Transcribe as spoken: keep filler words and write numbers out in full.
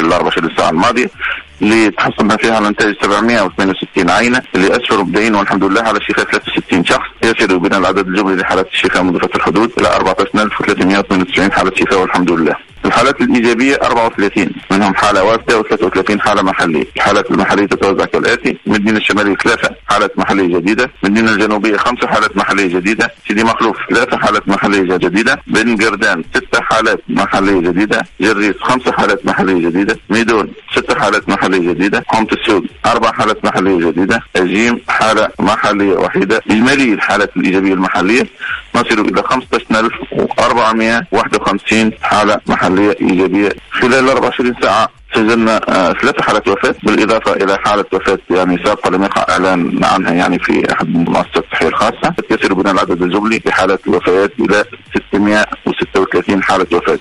ال أربع وعشرين ساعة الماضية، اللي تحصلنا فيها على نتائج سبعمائة وثمانية وستين عينة، اللي أسفروا مبدئيا والحمد لله على شفاء ثلاثة وستين شخص، يصل بنا العدد الجملي لحالات الشفاء منذ فتح الحدود إلى أربعة عشر ألف وثلاثمائة واثنين وتسعين حالة شفاء والحمد لله. الحالات الإيجابية أربعة وثلاثين، منهم حالة وافدة وثلاثة وثلاثين حالة محلية. الحالات المحلية تتوزع كالآتي: مدينة الشمالية ثلاثة حالات محلية جديدة، مدينة الجنوبية خمسة حالات محلية جديدة، سيدي مخلوف ثلاثة حالات محلية جديدة، بن قردان ستة حالات محلية جديدة، جريس خمسة حالات محلية جديدة، ميدون ستة حالات محلية جديدة، حومة السود أربع حالات محلية جديدة، الجيم حالة محلية وحيدة. إجمالي الحالات الإيجابية المحلية نصل إلى خمسة عشر ألف وأربعمائة وواحد وخمسين حالة محلية إيجابية. خلال أربع وعشرين ساعة سجلنا آه ثلاث حالات وفاة، بالإضافة إلى حالة وفاة يعني سابقة لم يقع إعلان عنها يعني في أحد المؤسسات الصحية الخاصة. يصل بنا العدد الجملي لحالات الوفيات إلى ستمائة وستة وثلاثين حالة وفاة.